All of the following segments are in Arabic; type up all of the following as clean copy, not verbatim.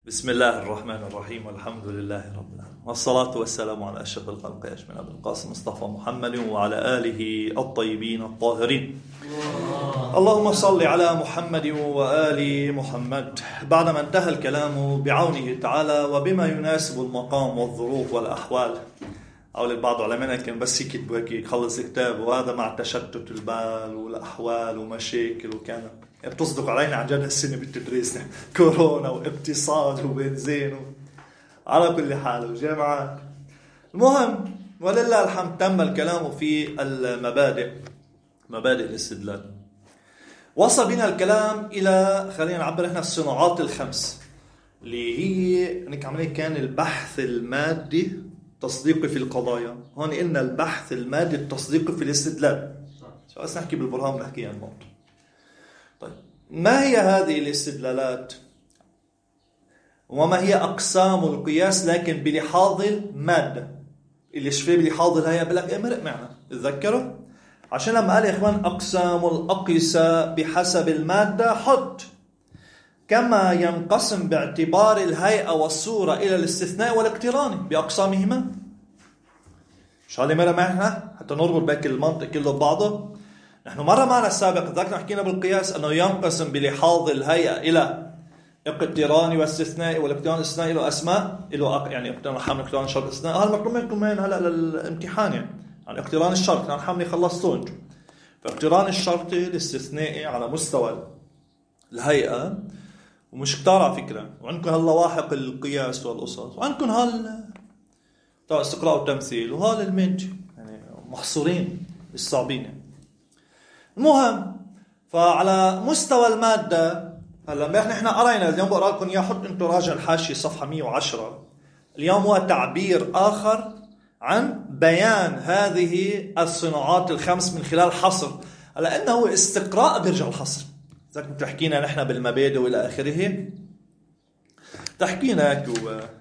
بسم الله الرحمن الرحيم والحمد لله رب العالمين والصلاة والسلام على أشرف الخلق أجمعين أبي القاسم مصطفى محمد وعلى آله الطيبين الطاهرين. اللهم صل على محمد وآل محمد. بعدما انتهى الكلام بعونه تعالى وبما يناسب المقام والظروف والأحوال، أو البعض علماء كان بس يكتبوا هيك يخلص كتاب، وهذا مع تشتت البال والأحوال ومشاكل، وكان بتصدق علينا عن جد هالسنة بالتدريس كورونا واقتصاد وبنزين على كل حال وجامعات. المهم ولله الحمد تم الكلام في مبادئ الاستدلال. وصل بنا الكلام إلى خلينا نعبر احنا الصناعات الخمس اللي هي عمليا كان البحث المادي تصديقي في القضايا. هون قلنا البحث المادي التصديقي في الاستدلال. شو بس نحكي بالبرهان نحكي عن النقطة. طيب، ما هي هذه الاستدلالات وما هي أقسام القياس لكن بلحاظ المادة؟ اللي شفيه بلحاظ الهيئة بقول لك مرق معنا تذكروا، عشان لما قال يا إخوان أقسام الأقيسة بحسب المادة حط كما ينقسم باعتبار الهيئة والصورة إلى الاستثناء والاقتران بأقسامهما. شو هذا مرة معنا حتى نربط باقي المنطق كله ببعضه. نحن مرة معنا السابق ذكرنا حكينا بالقياس أنه ينقسم بلحاظ الهيئة إلى اقتران واستثناء، والاقتران الاستثناء له أسماء له يعني اقتران حمل اقتران شرط استثناء. هذا المطلوب منكم هلا للامتحان يعني اقتران الشرط يعني حمل خلصتوا انتم. فاقتران الشرطي الاستثنائي على مستوى الهيئة ومش كتار على فكرة، وعندكم هاللواحق القياس والقصص، وعندكم استقراء وتمثيل وهالالمنتي يعني محصورين بالصعبين يعني. المهم فعلى مستوى المادة هلا نحن قرينا اليوم، بقرا لكم اياه، حط انتم راجع الحاشية صفحة 110. اليوم هو تعبير آخر عن بيان هذه الصناعات الخمس من خلال حصر، على انه استقراء بيرجع الحصر. ذاك بتحكينا نحن بالمبادئ والى اخره، تحكينا هيك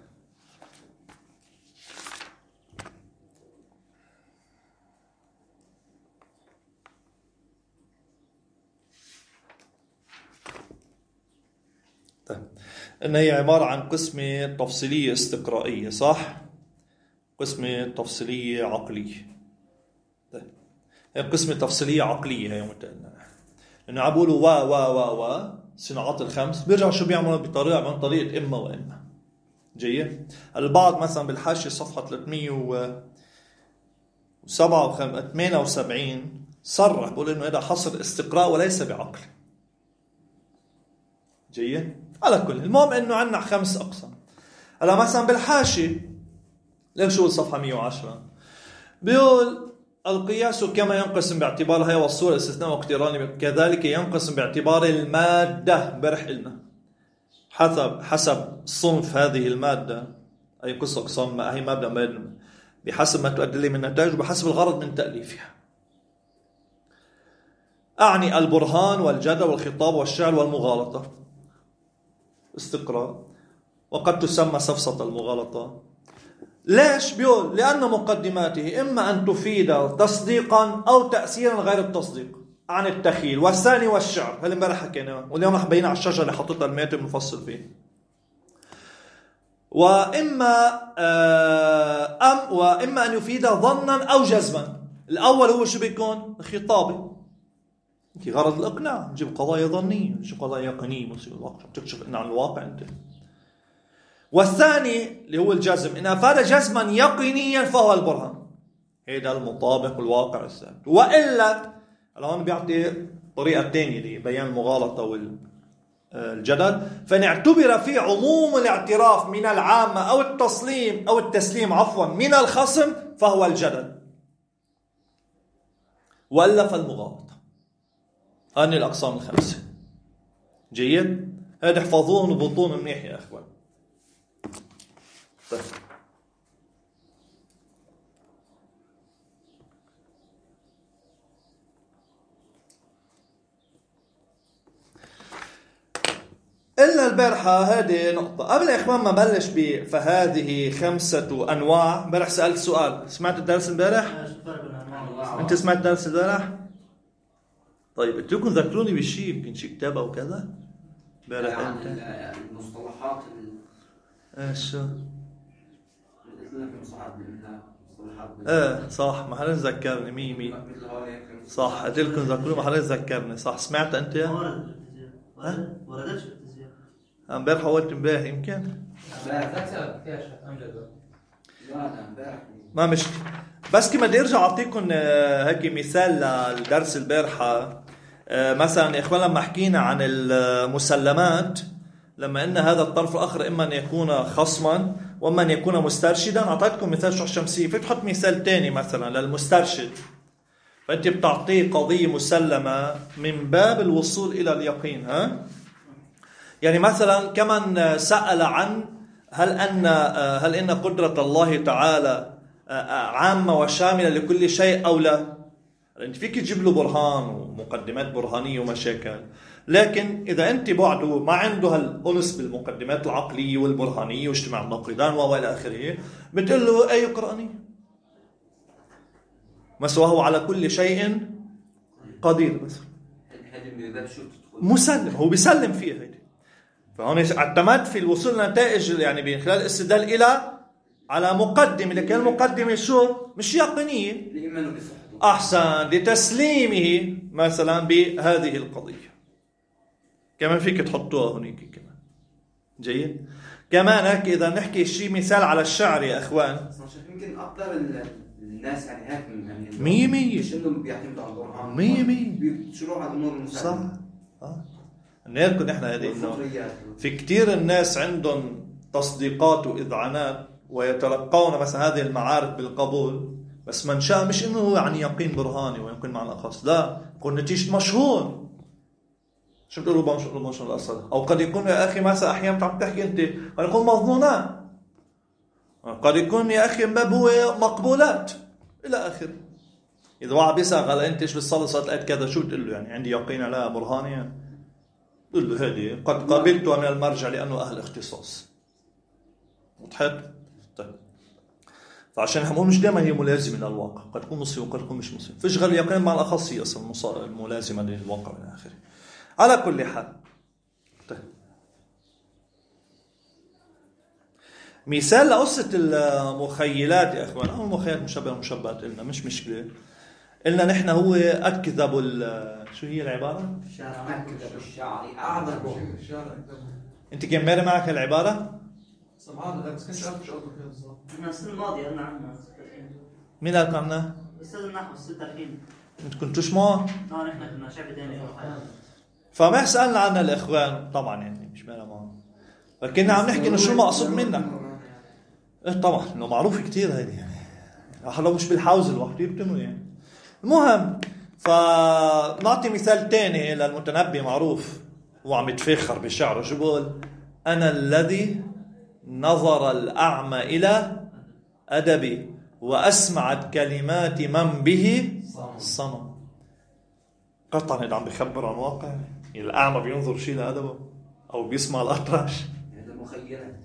طيب، إن هي عبارة عن قسمة تفصيلية استقرائية، صح؟ قسمة تفصيلية عقلية. طيب، هي قسمة تفصيلية عقلية هي متقلنا، إنه عبولوا صناعات الخمس بيرجعوا شو بيعملوا بطريقة من طريقة إما وإما. جيد؟ البعض مثلا بالحاشية صفحة 378 صرح بقول إنه هذا حصر استقراء وليس بعقل. جيد؟ على كل المهم انه عندنا 5 اقسام. هلا مثلا بالحاشيه ليش شو الصفحه 110 بيقول القياس كما ينقسم باعتبار الهيئة والصورة الاستثناء واقتران كذلك ينقسم باعتبار المادة. برح لنا حسب صنف هذه المادة، اي قصة اقسام هي مادة بحسب ما تؤدي لي من نتائج وبحسب الغرض من تأليفها. اعني البرهان والجدل والخطاب والشعر والمغالطة استقراء، وقد تسمى سفسطة المغالطة. ليش؟ بيقول لأن مقدماته إما أن تفيد تصديقا أو تأثيرا غير التصديق عن التخيل والثاني والشعر. هل امبارح حكينا واليوم رح بينا على الشجرة اللي حطيتها الماتب مفصل فيه. وإما أن يفيد ظنا أو جزما. الأول هو شو بيكون؟ خطابي، انت غرض الاقناع، نجيب قضايا ظنيه، نجيب قضايا يقينيه، تكشف عن الواقع انت. والثاني اللي هو الجزم، ان افاد جزما يقينيا فهو البرهان، هذا المطابق الواقع الثابت. والا الان بيعطي طريقه ثانيه لبيان المغالطه والجدل، فان اعتبر في عموم الاعتراف من العامه او التسليم من الخصم فهو الجدل، والا فالمغالطه. هذه الأقسام الخمسة. جيد؟ هذا احفظوهم وبطون منيح يا أخوان. طيب، إلا البارحة هذه نقطة قبل يا إخوان ما بلش فهذه 5 أنواع. امبارح سألت سؤال، سمعت الدرس امبارح؟ أنت سمعت الدرس امبارح؟ طيب اتركوا ذكروني بالشيء، يمكن شيء كتاب او كذا امبارح. المصطلحات شو؟ صح، ما حدا ذكرني. مي صح، قلت لكم ذكروني، ما حدا ذكرني. صح، سمعت انت؟ ما وردتش في التسجيل. امبارح قلت امبارح يمكن. ما مشكلة. بس كما بدي ارجع اعطيكم هيك مثال للدرس البارحة. مثلا يا اخوان لما حكينا عن المسلمات، لما ان هذا الطرف الاخر اما ان يكون خصما واما ان يكون مسترشدا، اعطيتكم مثال شح شمسية. فيك تحط مثال تاني مثلا للمسترشد، فانت بتعطيه قضية مسلمة من باب الوصول الى اليقين. يعني مثلا كمن سأل عن هل ان قدرة الله تعالى عامة وشاملة لكل شيء او لا. انت فيك تجيب له برهان ومقدمات برهانية ومشاكل، لكن اذا انت بعده ما عنده هالأنس بالمقدمات العقلية والبرهانية واجتماع النقيضان والى اخره، بتقول له اي قرآنية مثلا وهو على كل شيء قدير مثلا. مسلم، هو بيسلم فيها هيدي. فهون اعتمد في الوصول لنتائج يعني من خلال الاستدلال الى على مقدمة، لكن المقدمة شو؟ مش يقينية. أحسن، لتسليمه مثلا بهذه القضية. كمان فيك تحطوها هناك كمان. جيد. كمان هيك إذا نحكي شيء مثال على الشعر يا أخوان، يمكن أكثر الناس يعني هيك يعني 100 مش إنهم بيعتمدوا على القرآن 100 بيشروع على الأمور المساعدة. صح. نقول نحن هذه إنه في كتير الناس عندهم تصديقات وإذعانات ويتلقون مثلا هذه المعارف بالقبول، بس من شاء مش إنه هو يعني يقين برهاني ويقين معنى خاص، لا، يكون نتيجة مشهور. شو بتقولوا بمشهور الأصل؟ أو قد يكون يا أخي مثلا أحيانا عم تحكي أنت قد يكون مظنونات، قد يكون يا أخي باب هو مقبولات إلى آخر. إذا واحد بيسأل على أنت إيش بتصلي صلاة الآيات كذا، شو بتقول له؟ يعني عندي يقين على برهاني. تقول له هذه قد قبلتها من المرجع لأنه أهل اختصاص. وضحت؟ طيب. فعشان هنقول مش دائما هي ملازمة للواقع، قد تكون مصيبة وقد تكون مش مصيبة. فيش غير اليقين مع الأخص هي أصلا الملازمة للواقع إلى آخره. على كل حال. طيب. مثال لقصة المخيلات يا أخوان، أو المخيلات مشبهات قلنا مش مشكلة. قلنا نحن هو أكذب شو هي العبارة؟ أكذب الشعر أعظم. أنت كم مرة معك العبارة؟ سمعنا لا بس كنت عارف شو قصدك فيها بالضبط. احنا السنة الماضية قلنا عنها. مين قال عنها؟ أستاذ النحو السنة 30. أنت كنتوش معه؟ نحن كنا شعب تاني. فما سألنا عنها الإخوان طبعا، يعني مش مالا معه، لكن عم نحكي إنه شو المقصود منها. طبعا إنه معروف كتير هذه، يعني حلو مش بالحوز الواحد يبتنوا يعني. المهم، فنعطي مثال تاني للمتنبي معروف، هو عم يتفخر بشعره. شو بقول؟ أنا الذي نظر الأعمى إلى أدبي وأسمعت كلمات من به صمم. قطعا هذا عم بيخبر عن واقع. يعني الأعمى بينظر شيء لأدبه أو بيسمع الأطرش. هذا مخيلة.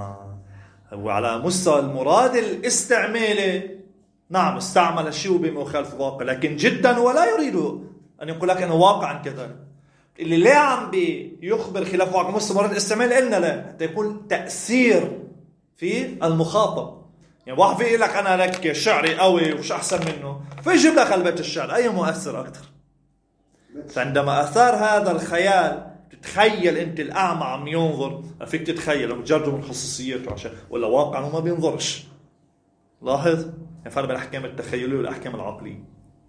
هو على مستوى المراد الاستعمالي نعم استعمل الشيء بما يخالف الواقع، لكن جدا ولا يريد أن يقول لك أنه واقعا كذلك. اللي ليه عم بيخبر خلاف واقع مستوى مراد الاستعمال قلنا لا حتى يكون تأثير في المخاطب. يعني واحد يقول لك أنا لك شعري قوي وش أحسن منه، فيجيب لك البيت الشعر أي مؤثر أكثر. فعندما أثار هذا الخيال تتخيل أنت الأعمى عم ينظر، فيك تتخيل مجرد من خصوصيته عشان ولا واقعا هو ما بينظرش. لاحظ الفرق بين الأحكام التخيلية والأحكام العقلية.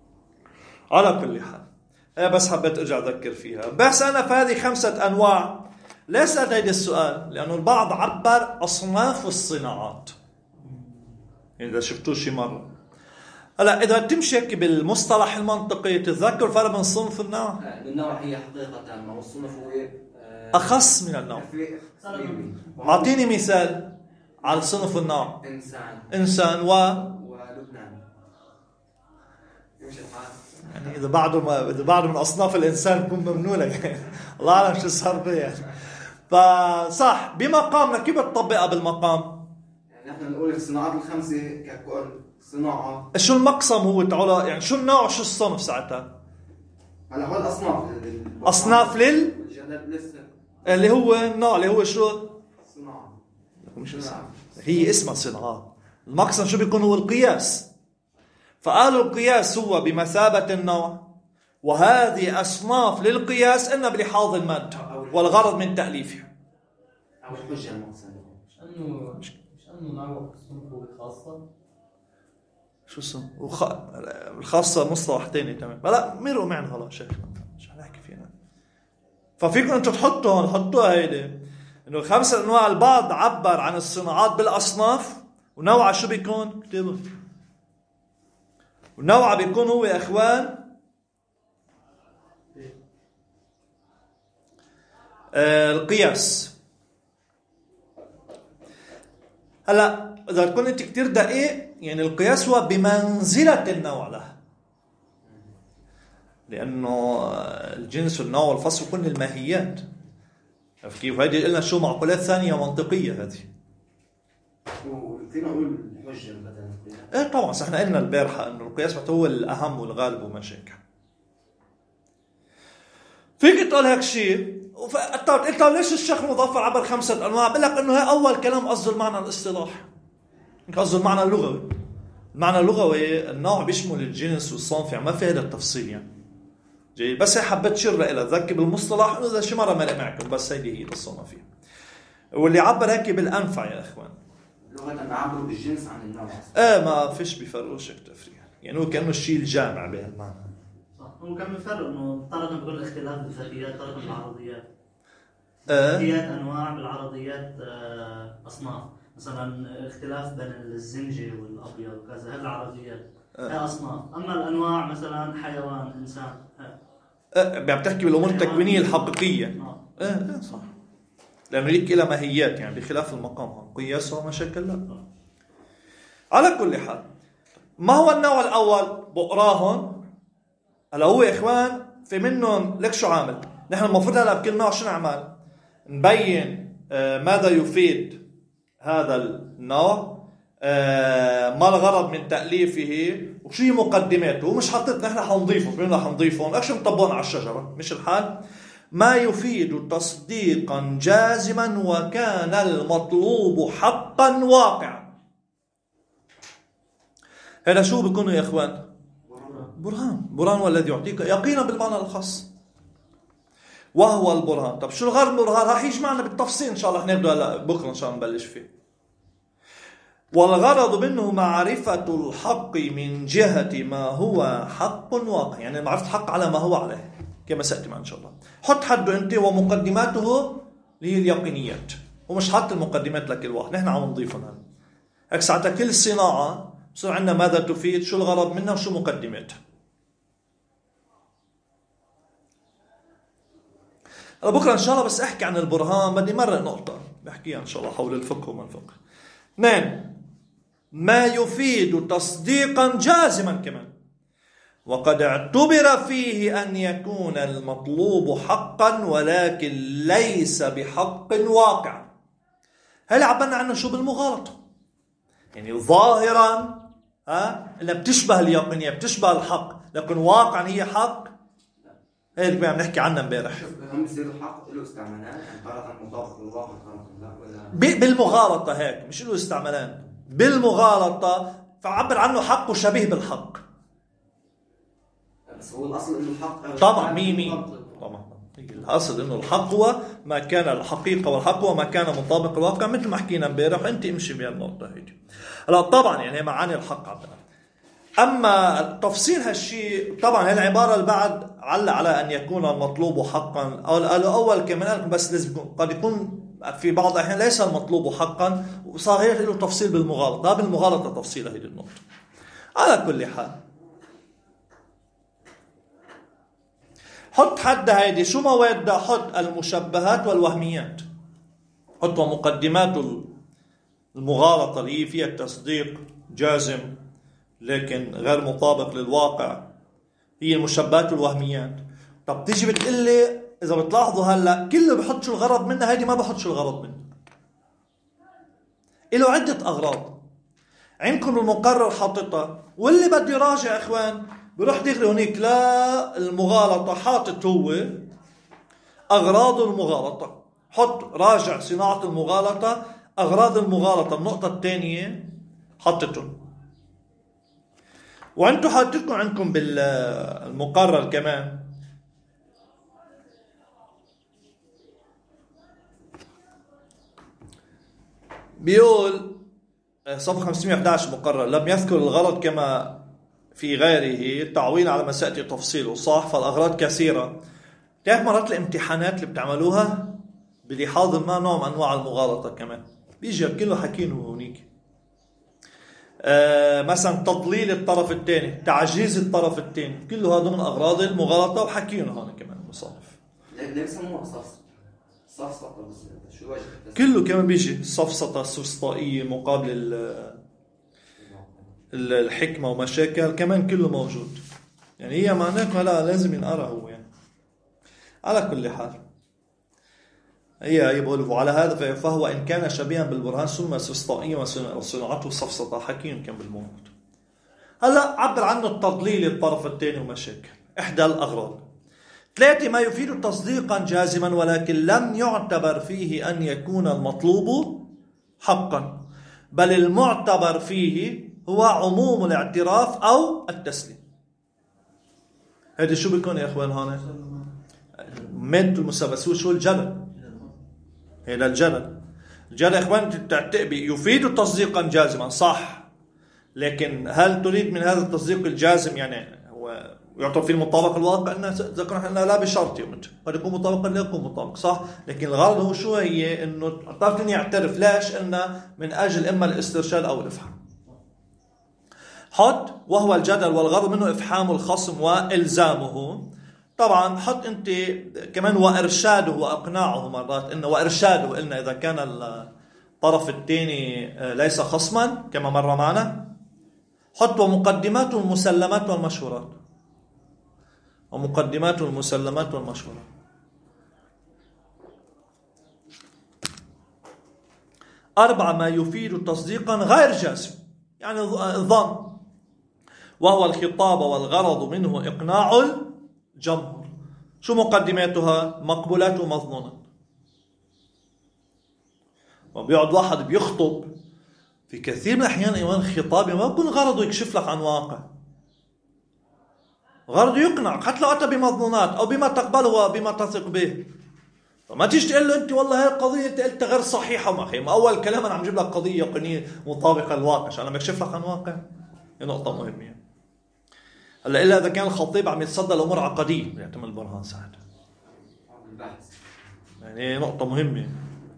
على كل حال بس حبيت أرجع أذكر فيها. بس أنا في هذه 5 أنواع. ليه سألت هذا السؤال؟ لأنه البعض عبر أصناف الصناعات، إذا شفتوه شي مرة. هلا إذا تمشي بالمصطلح المنطقي تتذكر الفرق بين الصنف والنوع. النوع هي حقيقة ما والصنف هو أخص من النوع. أعطيني مثال على الصنف والنوع. إنسان ولبنان. يعني إذا بعده من أصناف الإنسان يكون ممنوع يعني. الله أعلم شو صار به يعني. فصح بمقامنا كيف تطبقها بالمقام؟ يعني نحن نقول الصناعات ال5 ككل صناعة. شو المقسم هو تعالى يعني شو النوع وشو الصنف ساعتها؟ هلا هو الأصناف. أصناف اللي هو النوع اللي هو شو؟ صناعة. مش اسمها. هي اسمها صناعات. المقصد شو بيكون هو القياس. فقالوا القياس هو بمثابة النوع، وهذه أصناف للقياس إن بلحاظ المادة والغرض من تأليفها. أو الحجة المقصد. مش أنه نوع صنفه خاصة. شو اسمه؟ الخاصة مصطلح تاني تمام. لا مروا معنا هلا شيخ مش هنحكي فينا. ففيكم أنتم حطوها هيدي إنه 5 أنواع. البعض عبر عن الصناعات بالأصناف، ونوع شو بيكون؟ اكتبوا. ونوع بيكون هو يا إخوان القياس. هلا إذا تكون أنت كتير دقيق، يعني القياس هو بمنزلة النوع له، لأنه الجنس والنوع والفصل كل الماهيات. كيف هيدي قلنا شو معقولات ثانية منطقية هذه. وفينا نقول الحجة بدل القياس. ايه طبعا احنا قلنا البارحة انه القياس هو الأهم والغالب وما شاكل. فيك تقول هيك شيء قلت ليش الشيخ مظفر عبر 5 أنواع؟ بقول لك انه هي اول كلام قصده المعنى الاصطلاحي، قصده المعنى اللغوي. المعنى اللغوي النوع بيشمل الجنس والصنف، يعني ما في هذا التفصيل يعني جاي. بس هي حبيت شر إلى ذكي بالمصطلح انه اذا شي مرة مرق معكم، بس هيدي هي قصنا فيها. واللي عبر هيك بالأنفع يا اخوان. لغة بيعبروا بالجنس عن النوع. ما فيش بيفرقوش تفريق، يعني هو كأنه الشيء الجامع بهالمعنى. صح. هو كان بيفرق انه طرقا بيقول اختلاف بالذاتيات، طرقا بالعرضيات. الذاتيات انواع، بالعرضيات اصناف. مثلا اختلاف بين الزنجي والابيض وكذا، هذه العرضيات هي اصناف. اما الانواع مثلا حيوان، انسان، بتحكي بالامور التكوينيه الحقيقيه. صح، لانه هيك لها ماهيات، يعني بخلاف المقام قياسها مشاكل. لا على كل حال، ما هو النوع الاول؟ بقراهم. هلا هو يا اخوان في منهم لك شو عامل. نحن المفروض هلا بكل نوع شو نعمل؟ نبين ماذا يفيد هذا النوع، ما الغرض من تأليفه، وشو هي مقدماته. ومش حطيت نحن حنضيفه، فين حنضيفهم اكشن مطبقون على الشجرة، مش الحال. ما يفيد تصديقا جازما وكان المطلوب حقا واقعا. هذا شو بيكونوا يا اخوان؟ برهان والذي يعطيك يقينا بالمعنى الخاص، وهو البرهان. طب شو الغرض من البرهان؟ راح يجي معنا بالتفصيل ان شاء الله، نبدا هلا بكره ان شاء الله نبلش فيه. والغرض منه معرفة الحق من جهة ما هو حق واقع، يعني معرفة الحق على ما هو عليه كما سأتي معنا ان شاء الله. حط حده انت ومقدماته اللي هي اليقينيات، ومش حط المقدمات لكل واحد، نحن عم نضيفهم هلا. هيك ساعتها كل صناعة بصير عندنا ماذا تفيد، شو الغرض منها، وشو مقدماتها. بكرة إن شاء الله بس أحكي عن البرهان، بدي مرة نقطة بحكيها إن شاء الله حول الفقه وما الفقه. 2. ما يفيد تصديقا جازما كمان، وقد اعتبر فيه أن يكون المطلوب حقا ولكن ليس بحق واقع. هل عبرنا عنه شو بالمغالطة؟ يعني ظاهرا إنها بتشبه اليقينية، بتشبه الحق، لكن واقعا هي حق. هيك عم نحكي عنها امبارح. هم بيصيروا حق له استعمالات، يعني طريقة مطابقة للواقع ولا بالمغالطة هيك، مش له استعمالات، بالمغالطة فعبر عنه حق وشبيه بالحق. بس هو الأصل إنه الحق طبعا 100 طبعا الأصل إنه الحق هو ما كان الحقيقة، والحق هو ما كان مطابق للواقع، مثل ما حكينا امبارح. أنت امشي بهالنقطة هيك. لا طبعا يعني معاني الحق عندنا. أما تفصيل هالشيء طبعا هي العبارة البعد علق على أن يكون المطلوب حقا، أو الأول كمان بس لازم قد يكون في بعض الأحيان ليس المطلوب حقا، وصار له تفصيل بالمغالطة. بالمغالطة تفصيل هذه النقطة. على كل حال حط حد هيدي شو مواد، حط المشبهات والوهميات، حط مقدمات المغالطة اللي هي فيها التصديق جازم لكن غير مطابق للواقع، هي المشبهات والوهميات. طب تيجي بتقلي إذا بتلاحظوا هلأ كله بحط شو الغرض منها، هيدي ما بحط شو الغرض منها. إله عدة أغراض عندكم المقرر حاططها، واللي بده يراجع إخوان بروح دغري هنيك لا المغالطة حاطط هو أغراض المغالطة، حط راجع صناعة المغالطة أغراض المغالطة النقطة الثانية حطتهم، وأنتم حاطتكم عندكم بالمقرر كمان بيقول صفحة 511 مقرر: لم يذكر الغرض كما في غيره تعويل على ما سيأتي تفصيله. صح، فالأغراض كثيرة. تعرف مرات الامتحانات اللي بتعملوها بلحاظ ما نوع من أنواع المغالطة كمان بيجي كله حكينه هونيك. مثلا تضليل الطرف الثاني، تعجيز الطرف الثاني، كله هذا من أغراض المغالطة وحكينه هون كمان المصنف. ليه بسموها صفصطة بس شو وجه كله كمان بيجي صفصطة سفسطائية مقابل الحكمة ومشاكل كمان كله موجود. يعني هي معناه لا لازم ينقرأ هو يعني. على كل حال هي بقول وعلى هذا فهو إن كان شبيها بالبرهان ثم سفسطائية وصناعته صفصطة حكيم كان بالموت. هلا عبر عنه التضليل الطرف الثاني ومشاكل. إحدى الأغراض. 3 ما يفيد تصديقا جازما ولكن لم يعتبر فيه أن يكون المطلوب حقا، بل المعتبر فيه هو عموم الاعتراف أو التسليم. هذا شو بيكون يا أخوان هون؟ مادة المسابسة شو الجدل؟ هذا الجدل يا أخوان يفيد تصديقا جازما صح، لكن هل تريد من هذا التصديق الجازم يعني هو يعتبر في المطابق الواقع أنه ذكرنا احنا لا بشرط قد يكون مطابقا لا يكون مطابق صح، لكن الغرض هو شو هي انه الطرف الثاني يعترف. ليش؟ انه من اجل اما الاسترشاد او الافحام. حط وهو الجدل والغرض منه افحام الخصم والزامه. طبعا حط انت كمان وارشاده واقناعه مرات انه وارشاده قلنا اذا كان الطرف الثاني ليس خصما كما مر معنا. حط ومقدمات المسلمات والمشورات. ومقدمات المسلمات والمشورات. 4 ما يفيد تصديقا غير جازم يعني ظن، وهو الخطاب والغرض منه إقناع الجمهور. شو مقدماتها؟ مقبولات ومظنونات. وبيقعد واحد بيخطب في كثير من الأحيان إيمان خطابي ما بيكون غرضه يكشف لك عن واقع، غرضه يقنع حتى لو أتى بمظنونات أو بما تقبله وبما تثق به. فما تيجي تقول له أنت والله هاي القضية أنت قلتها غير صحيحة ما أخي، ما أول كلام أنا عم جيب لك قضية يقينية مطابقة للواقع عشان أنا بكشف لك عن واقع. هي نقطة مهمة. هلا إلا إذا كان الخطيب عم يتصدى لأمور عقدية يعتمد البرهان ساعتها. يعني نقطة مهمة.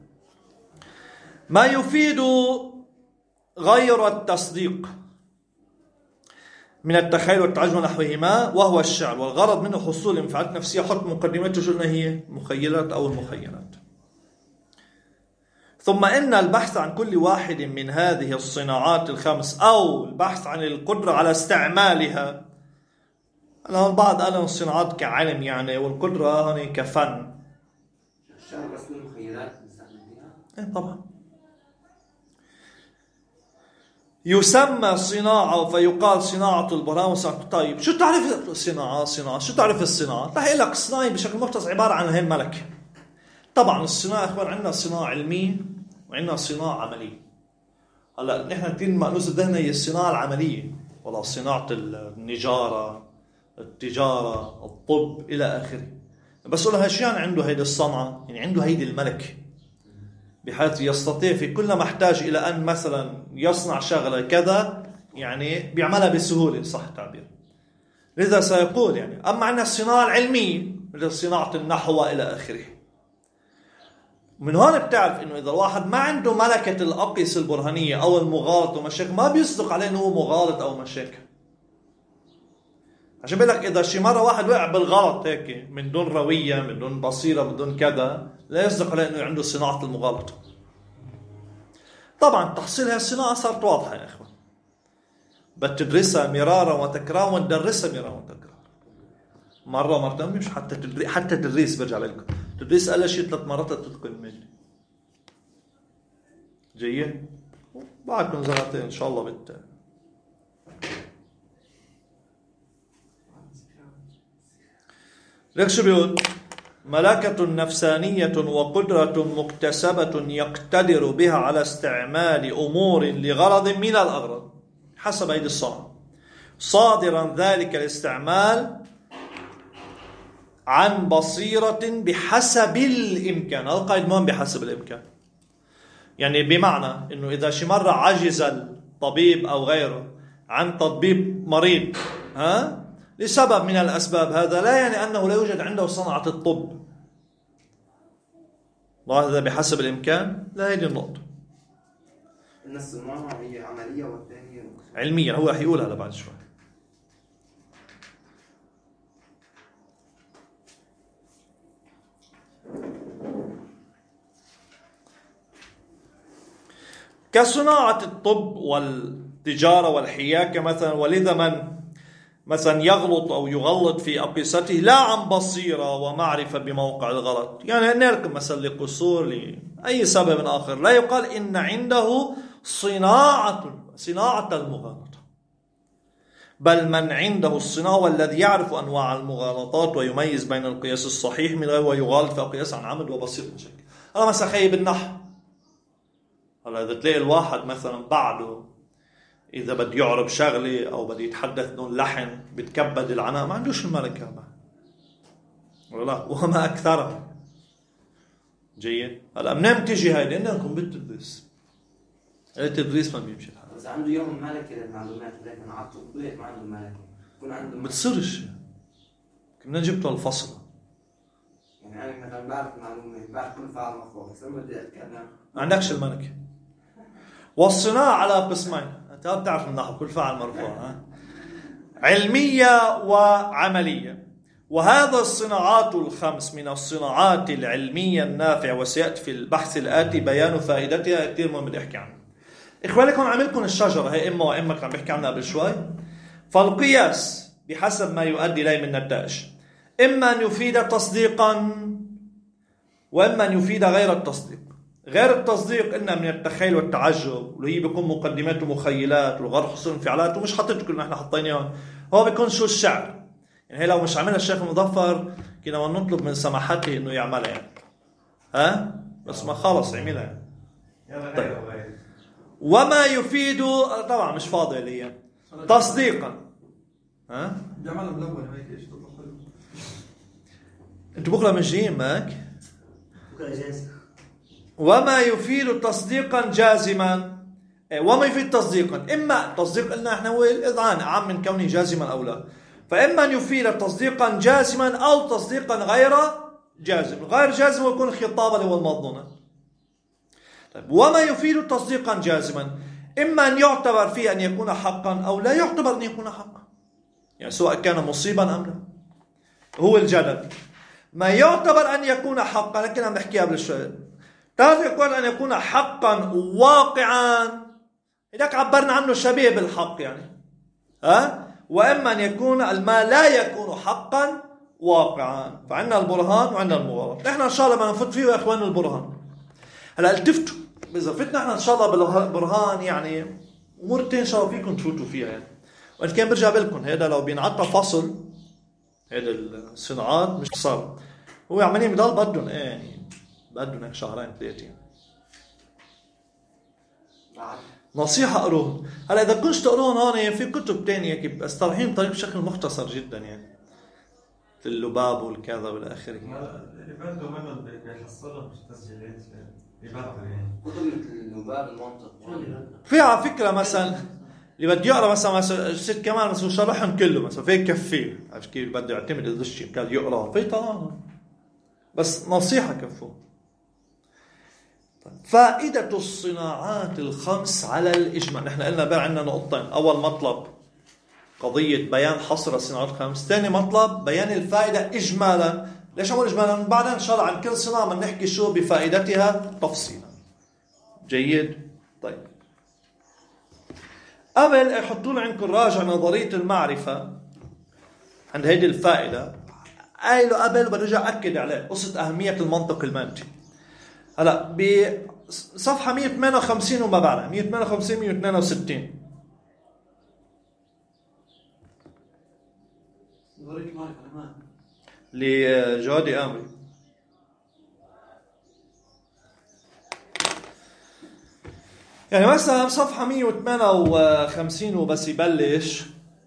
ما يفيد غير التصديق من التخيل والتعجب ونحوهما وهو الشعر، والغرض منه حصول انفعالات نفسية. حط مقدمته شو هي مخيلات أو المخيلات. ثم إن البحث عن كل واحد من هذه الصناعات الخمس أو البحث عن القدرة على استعمالها. أنا البعض قال الصناعات كعلم يعني والقدرة هنا كفن. الشعر بس المخيلات بنستعملها؟ إيه طبعا. يسمى صناعة فيقال صناعة البرهان وصناعة. طيب شو تعرف الصناعة؟ شو تعرف الصناعة؟ رح يقول لك الصناعة بشكل مختصر عبارة عن هاي الملكة. طبعا الصناعة اخوان عندنا صناعة علمية وعندنا صناعة عملية. هلا نحن كثير مأنوس بدنا هي الصناعة العملية ولا صناعة النجارة، التجارة، الطب إلى آخره. بس ولا هالشيء عنده هيدي الصنعة يعني عنده هيدي الملكة بحيث يستطيع في كل ما احتاج إلى أن مثلا يصنع شغلة كذا يعني بيعملها بسهولة صح التعبير. لذا سيقول يعني أما عندنا الصناعة العلمية مثل صناعة النحو وإلى آخره. من هون بتعرف إنه إذا الواحد ما عنده ملكة الأقيسة البرهانية أو المغالط ومشاكل ما بيصدق عليه إنه هو مغالط أو مشاكل. عشان بقول لك إذا شي مرة واحد وقع بالغلط هيك من دون روية من دون بصيرة من دون كذا لا يصدق عليه إنه عنده صناعة المغالطة. طبعا تحصيل هاي الصناعة صارت واضحة يا إخوان. بتدرسها مرارا وتكرارا وتدرسها مرارا وتكرارا. مرة مرتين مش حتى تدريس برجع لكم. تدريس أقل شيء 3 مرات تتقن المادة. جيد. بعدكم زمتين إن شاء الله ليك شو بيقول؟ ملكة نفسانية وقدرة مكتسبة يقتدر بها على استعمال أمور لغرض من الأغراض حسب هذه الصنعة، صادرا ذلك الاستعمال عن بصيرة بحسب الإمكان. هذا قيد مهم، بحسب الإمكان. يعني بمعنى أنه إذا شي مرة عجز الطبيب أو غيره عن تطبيب مريض لسبب من الأسباب، هذا لا يعني أنه لا يوجد عنده صنعة الطب. هذا بحسب الإمكان، لا هذه النقطة. إن الصناعة هي عملية والثانية علميا، هو رح يقولها بعد شوي. كصناعة الطب والتجارة والحياكة مثلا. ولذا من مثلا يغلط أو يغلط في أقيسته لا عن بصيرة ومعرفة بموقع الغلط، يعني نركب مثلا لقصور لأي سبب آخر، لا يقال إن عنده صناعة المغالطة، بل من عنده الصناعة والذي يعرف أنواع المغالطات ويميز بين القياس الصحيح من غيره ويغالط في قياس عن عمد وبصير مشكل. أنا مثلا خيب النحو، هلا إذا تلاقي الواحد مثلا بعده إذا بده يعرب شغلة أو بده يتحدث دون لحن بتكبد العناء، ما عندوش الملكة ولا وما أكثرها. جيد. هلا منين بتيجي هاي؟ لأنكم بتدرس. التدريس ما بيمشي الحال. بس عنده يوم ملكة للمعلومات، لكن على التطبيق ما عنده ملكة. يكون عنده بتصيرش. كنا جبتوا الفصل. يعني أنا مثلا بعرف معلومة، بعرف كل فعل مرفوع، بس لما بدي أتكلم ما عندكش الملكة. والصناعة على قسمين، أنت بتعرف النحو كل فعل مرفوع، علمية وعملية. وهذا الصناعات الخمس من الصناعات العلمية النافعة، وسيأتي في البحث الآتي بيان فائدتها. كثير مهم بدي أحكي عنها. إخوانكم عملكم الشجرة هي إما وإما كان بحكي عنها قبل شوي. فالقياس بحسب ما يؤدي إليه من نتائج، إما أن يفيد تصديقا وإما أن يفيد غير التصديق. غير التصديق إنه من التخيل والتعجب، واللي هي بيكون مقدمات ومخيلات والغرض حصول انفعالات، ومش حاطط إنه إحنا حطيناهم. هو بيكون شو الشعر. يعني هي لو مش عملها الشيخ المظفر كنا نطلب من سماحته إنه يعملها يعني. بس ما خلص عملها يعني. طيب. وما يفيد طبعا مش فاضي لي تصديقا. جمال ملون هيك ايش تطلع حلو. انتوا بكره مش جايين معك؟ بكره اجازه. وما يفيد تصديقا جازما. وما يفيد تصديقا، اما تصديق قلنا احنا هو الاذعان عام من كونه جازما او لا، فاما ان يفيد تصديقا جازما او تصديقا غير جازم. غير جازم يكون خطابا اللي هو المظنونه. طيب. وما يفيد تصديقا جازما اما ان يعتبر فيه ان يكون حقا او لا يعتبر ان يكون حقا، يعني سواء كان مصيبا ام لا. هو الجدل ما يعتبر ان يكون حقا، لكن عم نحكيها قبل شوي. تعرف يقول ان يكون حقا واقعا، هذاك عبرنا عنه شبيه بالحق يعني. واما ان يكون ما لا يكون حقا واقعا. فعندنا البرهان وعندنا المغالطه. احنا ان شاء الله ما نفوت فيه يا اخوان البرهان. هلا التفتوا اذا فتنا احنا ان شاء الله بالبرهان، يعني امورتين ان شاء الله فيكم تفوتوا فيها يعني. وان كان برجع لكم هذا لو بينعطى فصل هذا الصناعات مش صار، هو عمالين بضل بدهم يعني بدهم هيك شهرين ثلاثه يعني. نصيحه اقروهم. هلا اذا كنتش تقروهم هون في كتب ثانيه بس طرحين طريق بشكل مختصر جدا يعني، اللباب والكذا والى اخره. اللي بده منهم بيحصلهم تسجيلات ببعض يعني كتب مثل اللباب المنطق. في على فكره مثلا اللي بده يقرا مثلا ست كمان مثلا شرحهم كله مثلا في كفيه، عرفت كيف بده يعتمد الشيء كان يقرا في طبعا، بس نصيحه كفوه. فائده الصناعات الخمس على الاجمال. نحن قلنا بقى عندنا نقطتين. اول مطلب قضيه بيان حصر الصناعات الخمس، ثاني مطلب بيان الفائده اجمالا. ليش اقول اجمالا؟ بعدين ان شاء الله عن كل صناعه بنحكي شو بفائدتها تفصيلا. جيد. طيب قبل احطوا لي عندكم راجع نظريه المعرفه عند هيدي الفائده. قايله قبل برجع اكد عليه قصه اهميه المنطق المادي. هلا بصفحه 158 وما بعدها 158 162 نظريه المعرفه كمان لجوادي امري. يعني مثلا صفحة 158 وبس يبلش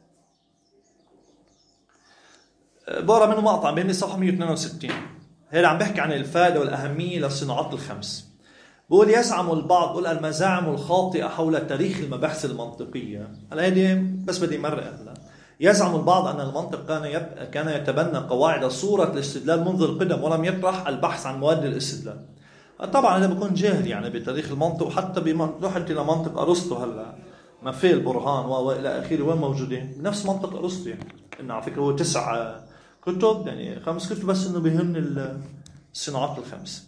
بقرا منه مقطع بيني صفحة 162. هنا عم بحكي عن الفائدة والأهمية للصناعات الخمس. بقول يزعم البعض، بقول المزاعم الخاطئة حول تاريخ المباحث المنطقية. هلا هيدي بس بدي مرق هلا. يزعم البعض أن المنطق كان يتبنى قواعد صورة الاستدلال منذ القدم ولم يطرح البحث عن مواد الاستدلال. طبعا هذا بيكون جاهل يعني بتاريخ المنطق، وحتى بروح انت لمنطق ارسطو هلا ما في البرهان والى اخره وين موجودين بنفس منطق ارسطو. يعني انه على فكره هو 9 كتب، يعني 5 كتب بس انه بيهمني الصناعات الخمس.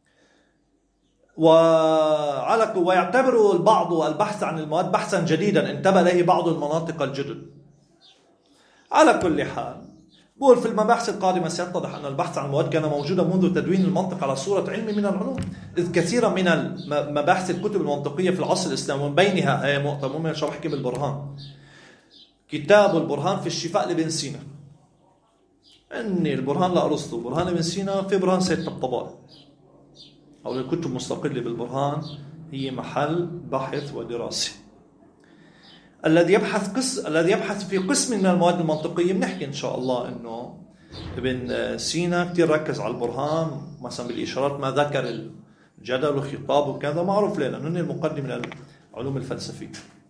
ويعتبر البعض البحث عن المواد بحثا جديدا انتبه له بعض المناطق الجدد. على كل حال بقول في المباحث القادمة سيتضح أن البحث عن المواد كان موجودا منذ تدوين المنطق على صورة علم من العلوم، إذ كثيرا من مباحث الكتب المنطقية في العصر الإسلامي ومن بينها هي نقطة مهمة شو بحكي بالبرهان، كتاب البرهان في الشفاء لابن سينا. إني البرهان لأرسطو، برهان ابن سينا، في برهان سيد الطبائي، أو الكتب مستقلة بالبرهان هي محل بحث ودراسة. الذي يبحث في قسم من المواد المنطقية بنحكي إن شاء الله إنه ابن سينا كتير ركز على البرهان، مثلا بالإشارات ما ذكر الجدل والخطاب وكذا، معروف ليه لأنه المقدم من العلوم الفلسفية.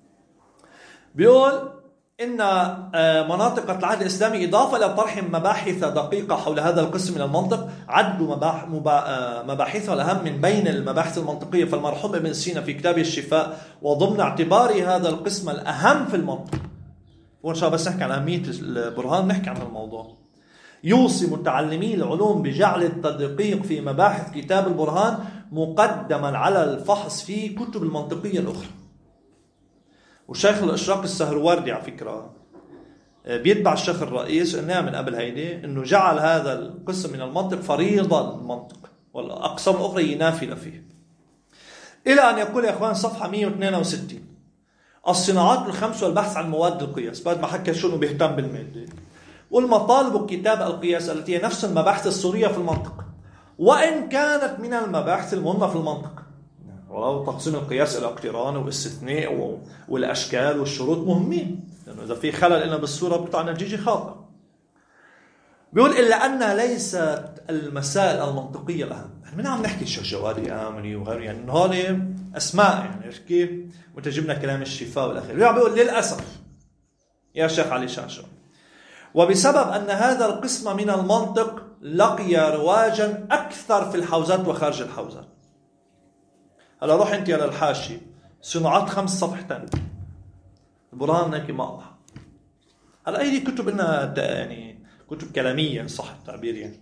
بيقول إن مناطق العهد الإسلامي إضافة إلى طرح مباحث دقيقة حول هذا القسم من المنطق، عدوا مباحثه الأهم من بين المباحث المنطقية. فالمرحوم ابن سينا في كتابه الشفاء وضمن اعتباره هذا القسم الأهم في المنطق، وإن شاء الله بس نحكي عن أهمية البرهان نحكي عن الموضوع، يوصي متعلمي العلوم بجعل التدقيق في مباحث كتاب البرهان مقدما على الفحص في كتب المنطقية الأخرى. وشيخ الإشراق السهروردي على فكرة بيتبع الشيخ الرئيس إنها من قبل هيدي إنه جعل هذا القسم من المنطق فريضة المنطق والأقسام الأخرى ينافل فيه. إلى أن يقول يا إخوان صفحة 162 الصناعات الخمس والبحث عن مواد القياس، بعد ما حكى شنو بيهتم بالمادة والمطالب كتاب القياس التي هي نفس المباحث السورية في المنطق، وإن كانت من المباحث المهمة في المنطق، ولو تقسيم القياس إلى اقتران واستثناء والأشكال والشروط مهمين، لأنه إذا في خلل لنا بالصورة بتطلع نتيجة خاطئة. بيقول إلا أنها ليست المسائل المنطقية الأهم. احنا من عم نحكي الشيخ جوادي آمني وغيره، يعني هذه أسماء يعني كيف وتجبنا كلام الشفاء والأخير. بيقول للأسف يا شيخ علي شاشو، وبسبب أن هذا القسم من المنطق لقي رواجا أكثر في الحوزات وخارج الحوزات. هلا روح انت على الحاشي صناعات 5 صفحتين البرهان هيك مقطع. هلا هي كتب لنا يعني كتب كلامية صح التعبير يعني.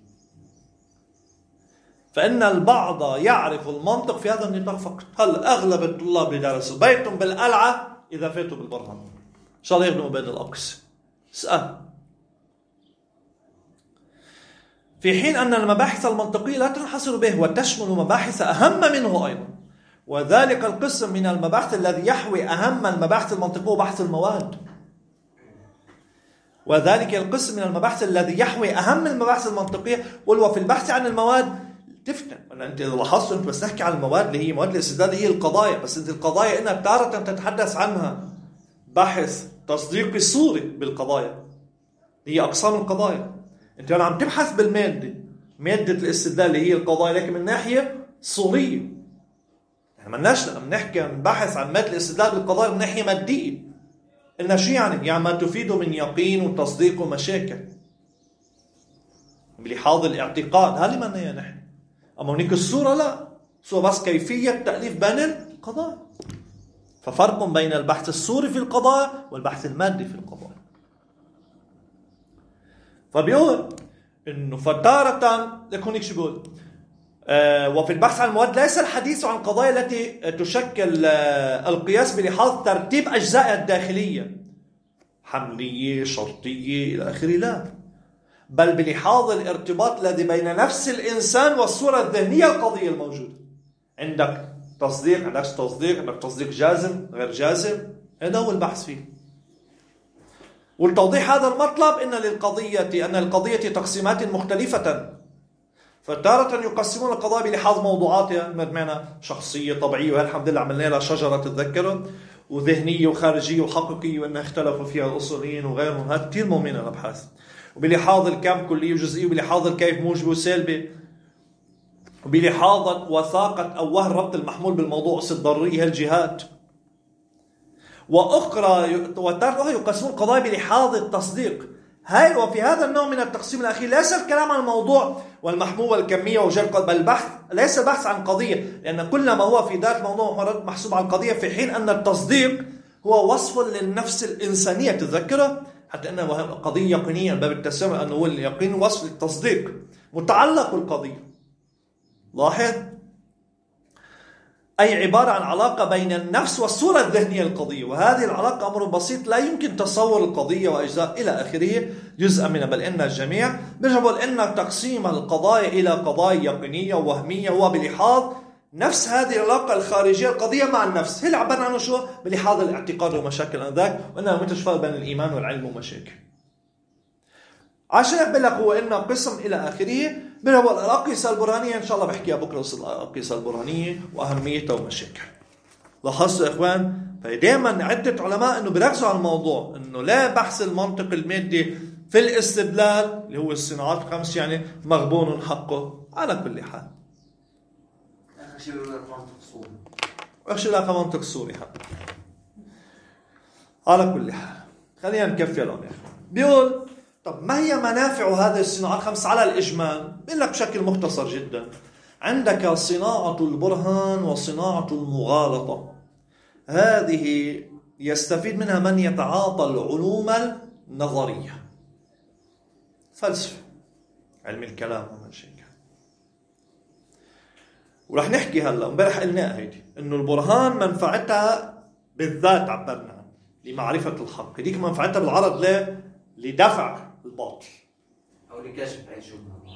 فإن البعض يعرف المنطق في هذا النطاق فقط. هلا أغلب الطلاب اللي درسوا بيتهم بالقلعة إذا فاتوا بالبرهان إن شاء الله يخدموا بين الأقصى. اسأل. في حين أن المباحث المنطقية لا تنحصر به وتشمل مباحث أهم منه أيضا، وذلك القسم من المباحث الذي يحوي أهم المباحث المنطقية وبحث المواد. وذلك القسم من المباحث الذي يحوي أهم المباحث المنطقية، وهو في البحث عن المواد تفتن. أنت إذا لاحظت أنت بس نحكي عن المواد اللي هي مواد الاستدلال هي القضايا، بس أنت القضايا إنها تارة تتحدث عنها بحث تصديقي صوري بالقضايا، هي أقسام القضايا. أنت أنا عم تبحث بالمادة، مادة الاستدلال اللي هي القضايا، لكن من ناحية صورية. ما لناش نحكي عن بحث عن مادة الاستدلال بالقضايا من ناحية مادية. إنها شو يعني ما تفيده من يقين وتصديق ومشاكل بلحاظ الاعتقاد، هذه معناها نحن. أما هناك الصورة لا، صورة بس كيفية تأليف بين القضايا. ففرق بين البحث الصوري في القضايا والبحث المادي في القضايا. فبيقول إنه فتارة لكون شو بيقول وفي البحث عن المواد ليس الحديث عن قضايا التي تشكل القياس بلحاظ ترتيب أجزائها الداخلية حملية شرطية إلى آخره، لا، بل بلحاظ الارتباط الذي بين نفس الإنسان والصورة الذهنية القضية الموجودة. عندك تصديق، عندك تصديق جازم غير جازم، هذا هو البحث فيه. والتوضيح هذا المطلب أن القضية تقسيمات مختلفة فتارة يقسمون القضايا بلحاظ موضوعاتها، معنا شخصية طبيعية، والحمد لله عملنا لها شجرة تتذكروا، وذهنية وخارجية وحقيقية، وأنها اختلفوا فيها الأصوليين وغيرهم. هذا كثير مهم من الأبحاث. وبلحاظ الكم كلية وجزئية، وبلحاظ الكيف موجب وسلبي، وبلحاظ وثاقة أو وهن ربط المحمول بالموضوع ضرورية هالجهات. وأخرى وتارة يقسمون القضايا بلحاظ التصديق. هاي وفي هذا النوع من التقسيم الأخير ليس الكلام عن الموضوع والمحمول والكمية وجر، بل البحث ليس بحث عن قضية، لأن كل ما هو في ذات الموضوع محسوب عن قضية، في حين أن التصديق هو وصف للنفس الإنسانية. تذكره حتى أنه قضية يقينية باب التسامح، أنه هو اليقين وصف للتصديق متعلق بالقضية. لاحظ، أي عبارة عن علاقة بين النفس والصورة الذهنية للقضية، وهذه العلاقة أمر بسيط لا يمكن تصور القضية وأجزاء إلى آخره جزءا منها، بل إن الجميع بيجبوا أن تقسيم القضايا إلى قضايا يقينية ووهمية هو بلحاظ نفس هذه العلاقة الخارجية القضية مع النفس. هي اللي عبرنا عنه شو؟ بلحاظ الاعتقاد ومشاكل ذاك، وأنها متشفى بين الإيمان والعلم ومشاكل. عشان يقبل لك هو إنه قسم إلى آخره. بنقول الأقيسة البرهانية إن شاء الله بحكيها بكرة، الأقيسة البرهانية وأهميتها ومشاكل. لاحظتوا يا إخوان؟ فدائما عدة علماء إنه بيركزوا على الموضوع، إنه لا بحث المنطق المادي في الاستدلال اللي هو الصناعات الخمس يعني مغبون حقه على كل حال. آخر شيء منطق صوري. آخر شيء لا منطق صوري على كل حال. خلينا نكفي الآن يا إخوان. بيقول طب ما هي منافع هذه الصناعات الخمس على الإجمال؟ بيقول لك بشكل مختصر جدا: عندك صناعة البرهان وصناعة المغالطة. هذه يستفيد منها من يتعاطى العلوم النظرية، فلسفة، علم الكلام ومشاكل. ورح نحكي هلا، امبارح قلنا هيدي انه البرهان منفعتها بالذات عبرنا عنها لمعرفة الحق، هذيك منفعتها بالعرض ليه؟ لدفع الباطل أو لكشف أي شبهة.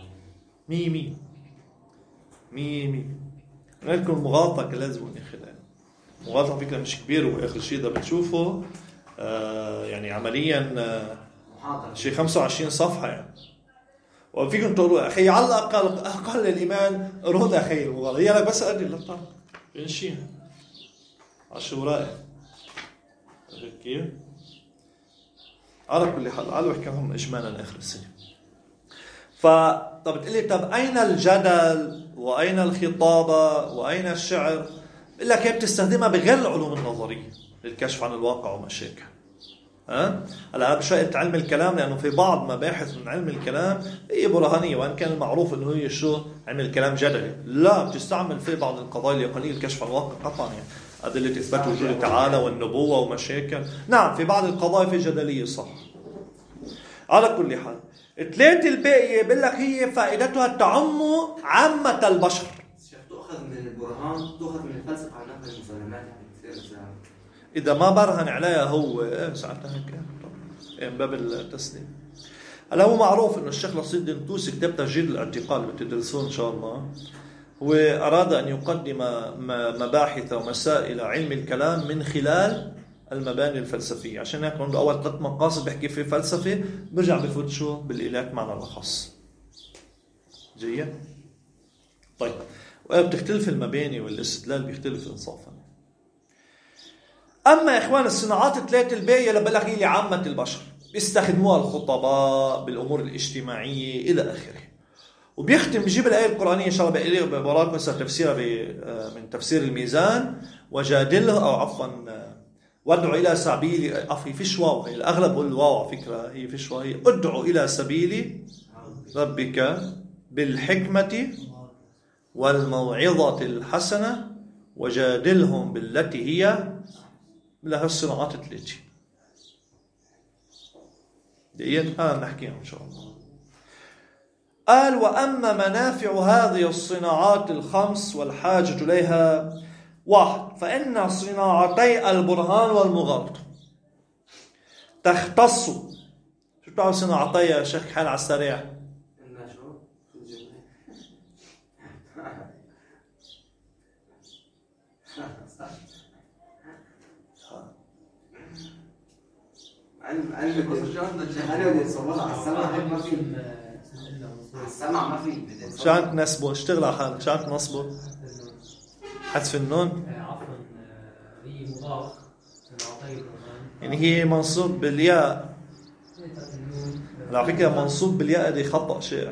مية لكن المغالطة كان لازم ناخذها. المغالطة فكرة مش كبيرة، وآخر شيء ده بتشوفه يعني عمليا شيء 25 صفحة يعني. وفيكم تقولوا أخي على أقل الإيمان رد أخي المغالطة، هي لك بس أدي للطاق بنشيها عشورائي كيف على كل حال. قالوا احكي لهم إجمالا آخر السنة. طب تقولي طب أين الجدل وأين الخطابة وأين الشعر؟ بقول لك هي بتستخدمها بغير العلوم النظرية للكشف عن الواقع ومشاكل. هلا بشأن علم الكلام، لأنه في بعض مباحث من علم الكلام هي برهانية، وأن كان المعروف أنه هي شو علم الكلام جدلي، لا بتستعمل في بعض القضايا اليقينية للكشف عن الواقع قطعا، يعني أدلة إثبات وجود تعالى والنبوة ومشاكل. نعم في بعض القضايا في جدلية صح. على كل حال 3 الباقية بقول لك هي فائدتها تعم عامة البشر. تأخذ من البرهان، تأخذ من الفلسفة على نقل المسلمات يعني كثير. إذا ما برهن عليها هو ساعتها هيك من باب التسليم. هلا هو معروف إنه الشيخ نصير الدين الطوسي كتاب تسجيل الاعتقال اللي بتدرسوه إن شاء الله، وأراد أن يقدم مباحث ومسائل علم الكلام من خلال المباني الفلسفية. عشان هيك عنده أول 3 مقاصد بحكي في فلسفة، برجع بفوت شو بالإله معنى الأخص. جيد؟ طيب بتختلف المباني والاستدلال بيختلف إنصافا. أما إخوان الصناعات 3 الباقية لبلغ هي لعامة البشر، بيستخدموها الخطباء بالأمور الاجتماعية إلى آخره. وبيختم بجيب الآية القرآنية إن شاء الله بقى ببراك مثلا تفسيرها من تفسير الميزان: وجادله أو عفوا وادعو إلى سبيل أخي فيش واو، هي الأغلب بقول واو على فكرة، هي فيش واو، هي ادعو إلى سبيل ربك بالحكمة والموعظة الحسنة وجادلهم بالتي هي لها الصناعات 3 دقيقة نحكيها إن شاء الله. قال: وأما منافع هذه الصناعات 5 والحاجة إليها: 1. فإن صناعتي البرهان والمغالطة تختص. شو بتعرف صناعتي يا شيخ حال على السريع؟ السمع ما في. شان تنسبه، اشتغل على حالك، شان تنصبه. حذف النون عفوا هي مضاف يعني هي منصوب بالياء. على فكرة منصوب بالياء دي خطأ شائع.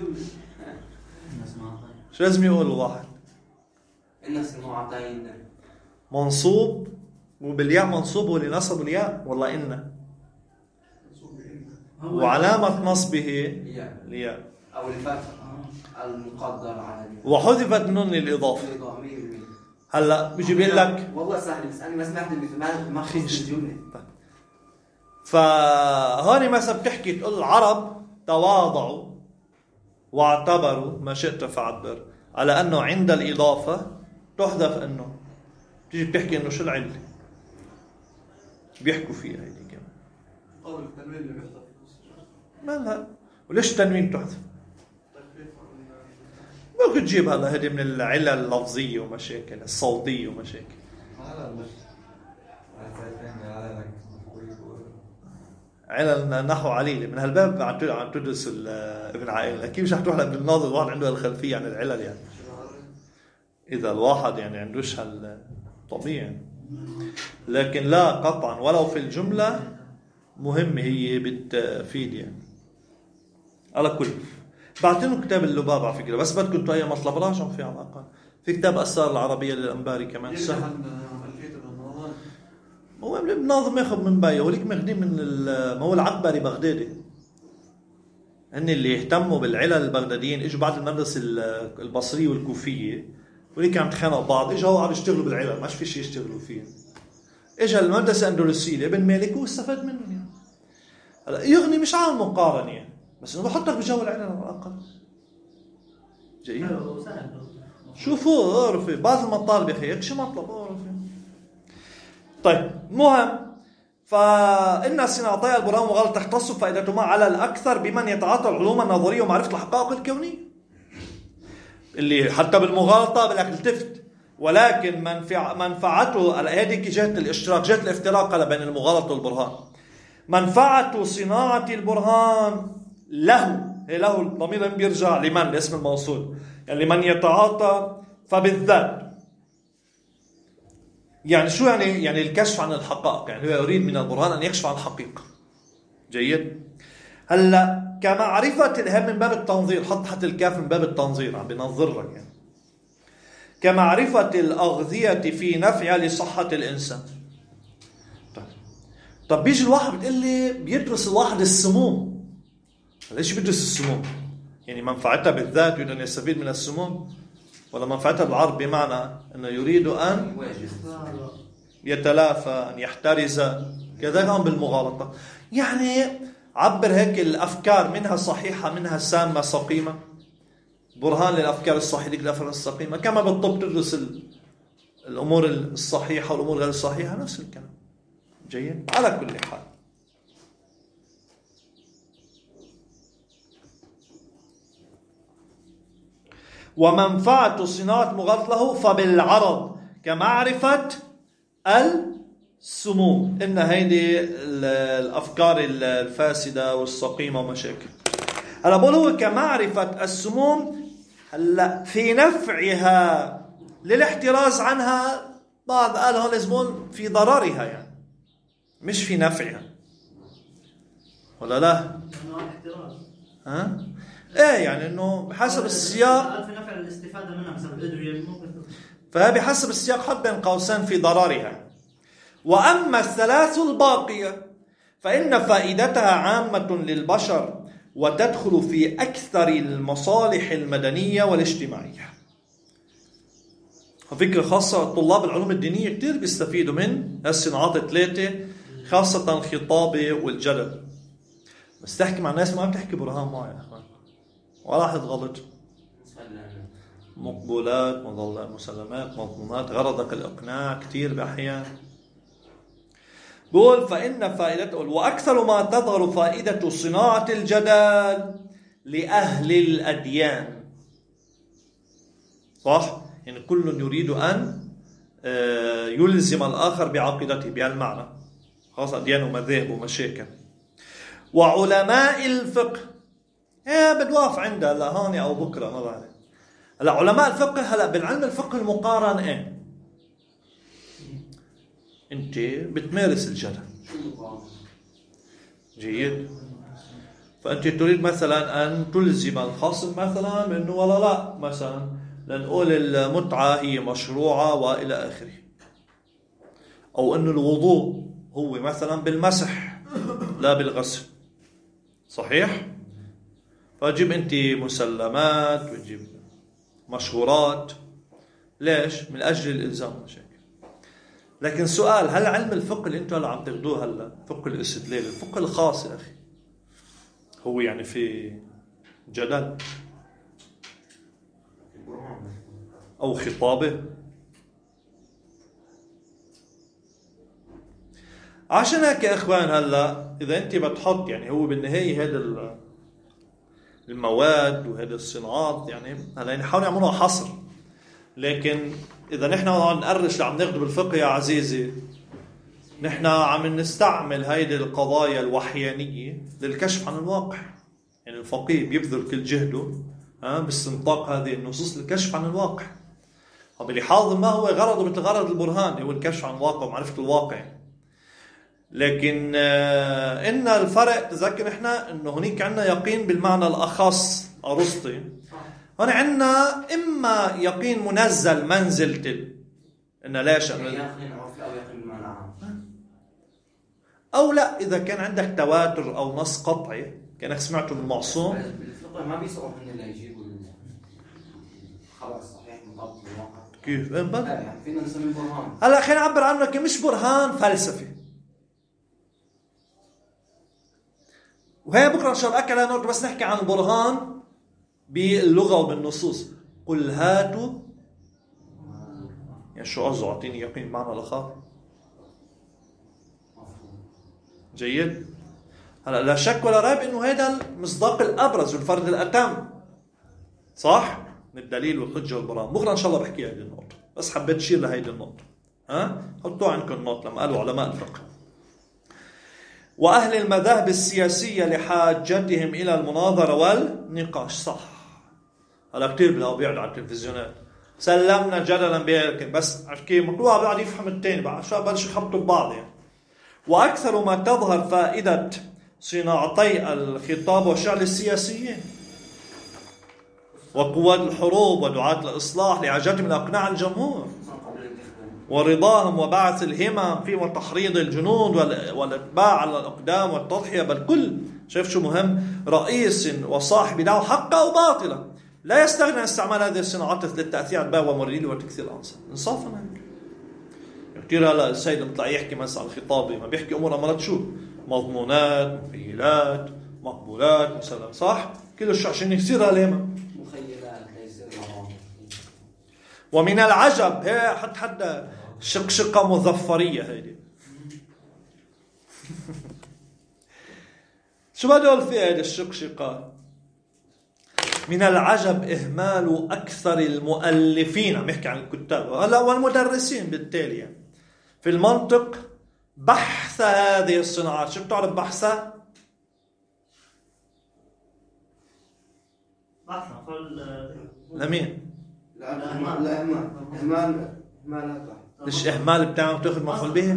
شو لازم يقول الواحد؟ إن سمعتين منصوب وبالياء منصوب ولنصب الياء والله إن وعلامة نصبه الياء أو الفتح المقدر على الياء وحذفت نون الإضافة. هلا بيجي بيقول لك والله سهل بس أنا ما سمعت ما خيش الجملة. فهوني مثلا بتحكي تقول العرب تواضعوا واعتبروا ما شئت فعبر على أنه عند الإضافة تحذف أنه تيجي بتحكي أنه شو العلة بيحكوا فيها هيدي كمان قول التنوين اللي بيحضر ما لا. وليش التنوين تحذف؟ ممكن تجيب هلا هذه من العلل اللفظية ومشاكل الصوتية ومشاكل. علل نحو عليلة من هالباب عم تدرس ابن عائل. أكيد مش رح تروح لابن الناظر الواحد عنده الخلفية عن العلل يعني. إذا الواحد يعني عندوش هالطبيعي. لكن لا قطعا ولو في الجملة مهمة هي بتفيد يعني. على كل بعتلهم كتاب اللباب على فكرة بس بدكم انتوا أي مطلب راجعوا فيه على الأقل. في كتاب أسرار العربية للأنباري كمان سهل. هو ابن ناظم ياخذ من بايه وليك ماخذين من ما هو العقبري بغدادي. هن اللي يهتموا بالعلل البغداديين اجوا بعد المدرسة البصرية والكوفية وليك عم تخانقوا بعض اجوا قعدوا يشتغلوا بالعلل ماش في شيء يشتغلوا فيه. اجى المدرسة الأندلسية ابن مالك واستفاد منهم يعني. هلا يغني مش عن مقارنة يعني. بس انه بحطك بجو العلل على الأقل. جيد. شوفوا اعرفي بعض المطالب يا اخي شو مطلب اعرفي. طيب مهم. فإن صناعتي البرهان وغلط تختص فائدتهما على الأكثر بمن يتعاطى العلوم النظرية ومعرفة الحقائق الكونية اللي حتى بالمغالطة بدك التفت. ولكن منفعته هذه جهة الاشتراك جهة الافتراق بين المغالطة والبرهان. منفعة صناعة البرهان له الضمير بيرجع لمن لاسم الموصول يعني لمن يتعاطى فبالذات يعني شو يعني الكشف عن الحقائق يعني هو يريد من البرهان أن يكشف عن الحقيقة. جيد. هلا كمعرفة الهم من باب التنظير حط الكاف من باب التنظير عم بنظر لك يعني. كمعرفة الأغذية في نفع لصحة الإنسان. طب بيجي الواحد بتقول لي بيدرس الواحد السموم. ليش بيدرس السموم؟ يعني منفعتها بالذات يريد أن يستفيد من السموم ولا منفعتها بالعرض بمعنى أنه يريد أن يتلافى أن يحترز كذا كان بالمغالطة يعني عبر هيك الأفكار منها صحيحة منها سامة سقيمة. برهان للأفكار الصحيحة ديك الأفكار السقيمة. كما بالطب تدرس الأمور الصحيحة والأمور غير الصحيحة نفس الكلام. جيد. على كل حال ومنفعة صناعة مغالط له فبالعرض كمعرفة السموم. إن هيدي الأفكار الفاسدة والسقيمة ومشاكل. هلا بقول هو كمعرفة السموم هلا في نفعها للاحتراز عنها. بعض قال هون لازمون في ضررها يعني مش في نفعها ولا لا؟ ها؟ ايه يعني انه بحسب السياق في نفع الاستفادة منها بسبب الأدوية ممكن. فهي بحسب السياق حط بين قوسين في ضررها. وأما الثلاث الباقية فإن فائدتها عامة للبشر وتدخل في أكثر المصالح المدنية والاجتماعية. وفكرة خاصة طلاب العلوم الدينية كتير بيستفيدوا من الصناعات الثلاثة خاصة الخطابة والجدل. بس تحكي مع الناس ما بتحكي برهان معي يا أخوان ولا حد غلط. مقبولات مسلمات مضمونات غرضك الإقناع كتير بأحيان. بقول فإن فائدته وأكثر ما تظهر فائدة صناعة الجدال لأهل الأديان. صح؟ يعني كل يريد أن يلزم الآخر بعقيدته بهالمعنى خاصة أديان ومذاهب ومشاكل. وعلماء الفقه بدواف عندها هلا هون او بكره ما بعرف. هلا علماء الفقه هلا بالعلم الفقه المقارن انت بتمارس الجدل. جيد. فانت تريد مثلا ان تلزم الخصم مثلا انه ولا لا، مثلا لنقول المتعه هي مشروعه والى اخره، او انه الوضوء هو مثلا بالمسح لا بالغسل. صحيح؟ فجيب انت مسلمات وتجيب مشهورات. ليش؟ من اجل الالزام والشكل. لكن سؤال، هل علم الفقه اللي انتم هلا عم تاخذوه هلا فقه الاستدلال، الفقه الخاص يا اخي، هو يعني في جدل او خطابه؟ عشان هيك يا اخوان هلا اذا انت بتحط يعني هو بالنهايه هذا المواد وهذه الصناعات يعني هلا نحاول نعملها حصر. لكن اذا نحن عم نقرش اللي عم ناخذه بالفقه يا عزيزي، نحن عم نستعمل هيدي القضايا الوحيانيه للكشف عن الواقع. يعني الفقيه بيبذل كل جهده باستنطاق هذه النصوص للكشف عن الواقع. وبالحاضر ما هو غرضه مثل غرض البرهان، هو الكشف عن الواقع ومعرفه الواقع. لكن إن الفرق تذكر إحنا إنه هناك عنا يقين بالمعنى الأخص أرسطي، هنا عنا إما يقين منزل منزلة إن لا شأن أو لا، إذا كان عندك تواتر أو نص قطعي كأنك سمعته من المعصوم. الفقه ما بيسألوا من اللي يجيبوا الخبر الصحيح مطابق للواقع. كيف؟ يعني فينا نسميه برهان. هلا خلينا نعبر عنه كمش برهان فلسفي. وهي بكره ان شاء الله اكل نقعد بس نحكي عن البرهان باللغه وبالنصوص. قل هاتوا، يعني شو قصده؟ اعطيني يقين معنى الاخر. جيد. هلا لا شك ولا ريب انه هذا المصداق الابرز والفرد الاتم، صح؟ من الدليل والحجه والبرهان. بكره ان شاء الله بحكي هذه النقطه، بس حبيت اشير لهيدي النقطه. حطوها عندكم النقطه لما قالوا علماء الفقه. وأهل المذاهب السياسية لحاجتهم إلى المناظرة والنقاش. صح. هلا كتير بيقعدوا على التلفزيونات سلمنا جدلا بيركن بس كيف مطلوع بعد يفهم التاني بعد شو بلشوا يخبطوا ببعض يعني. وأكثر ما تظهر فائدة صناعتي الخطاب والشعر السياسيين وقوات الحروب ودعاة الإصلاح لحاجتهم إلى إقناع الجمهور ورضاهم وبعث الهمم في وتحريض الجنود والاتباع على الأقدام والتضحية. بل كل شايف شو مهم، رئيس وصاحب دعوة حقة أو باطلة لا يستغني عن استعمال هذه الصناعات للتأثير على الباب ومريل وتكثير الأنصار. انصافا كثير. هلا السيد بيطلع يحكي مثلا عن الخطابة، ما بيحكي أمور أمرت شو مضمونات مخيلات مقبولات مثلا، صح؟ كله شو عشان يصير الهمم مخيلات ليصير الهمم. ومن العجب هي حتى شقشقة مظفرية هيدي شو بدول في هيدي الشقشقة؟ من العجب إهمال أكثر المؤلفين، عم يحكي عن الكتاب هلا والمدرسين بالتالي يعني في المنطق بحث هذه الصناعات. شو بتعرف بحثها؟ بحثها لمين؟ لا إهمال ليش إهمال بتاعه تأخذ مفعول به؟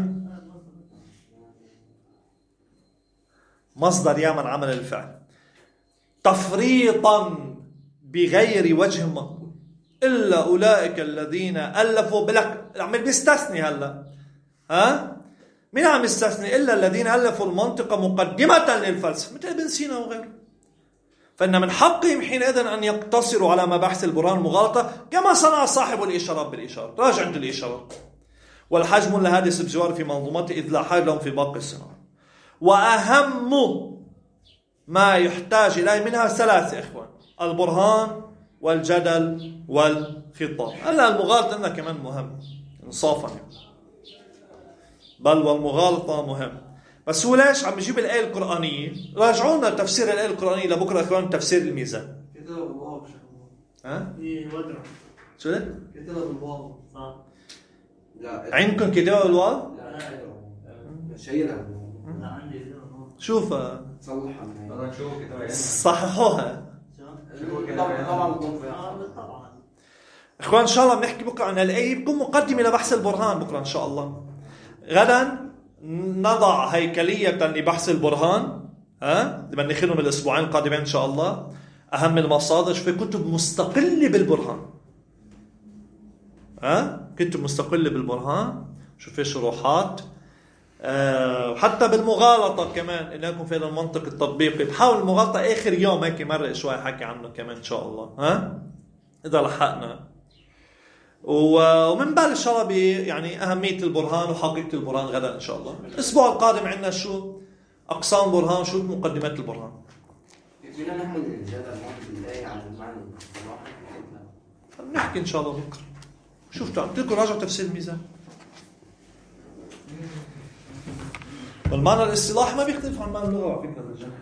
مصدر يعمل عمل الفعل تفريطا بغير وجه مقبول إلا أولئك الذين ألفوا بلك. عم بيستثني هلا مين عم يستثني؟ إلا الذين ألفوا المنطق مقدمة للفلسفة مثل ابن سينا وغيره. فإن من حقهم حينئذ أن يقتصروا على مباحث البرهان المغالطة كما صنع صاحب الإشارات بالإشارة. راجع عند الإشارات. والحجم الهادس بجوار في منظومته إذ لا حاجة لهم في باقي الصناعة. وأهم ما يحتاج إليه منها ثلاثة إخوان: البرهان والجدل والخطاب. هلا المغالطة عندنا كمان مهم انصافا يعني. بل والمغالطة مهم. بس هو ليش عم يجيب الآية القرآنية؟ راجعونا تفسير الآية القرآنية لبكرة إخوان تفسير الميزان. كتاب الواو ودرع. شو ده؟ كتاب الواو صح. لا عندكم كتاب الواو؟ لا شيلها. لا عندي شوفها تصلحها من بدنا نشوف كده يعني. صححوها. طبعا بكون طبعا. اخوان ان شاء الله بنحكي بكره عن الايه، بكون مقدمه لبحث البرهان بكره ان شاء الله. غدا نضع هيكليه لبحث البرهان، بدنا ناخذهم الاسبوعين القادمين ان شاء الله. اهم المصادر، في كتب مستقله بالبرهان، كتب مستقله بالبرهان، شوف في شروحات، وحتى بالمغالطه كمان اللي لكم في هذا المنطق التطبيقي. بحاول المغالطه اخر يوم هيك مرق شوي حكي عنه كمان ان شاء الله، اذا لحقنا. ومن بال ان شاء الله يعني اهميه البرهان وحقيقه البرهان غدا ان شاء الله. الاسبوع القادم عندنا شو اقسام البرهان، شو مقدمات البرهان. فينا نحمل الجدل بالله على المعنى الواحد. نحكي ان شاء الله بكره. شوف قلت لكم راجعوا تفسير الميزان. والمعنى الاصطلاحي ما بيختلف عن معنى اللغه على فكره.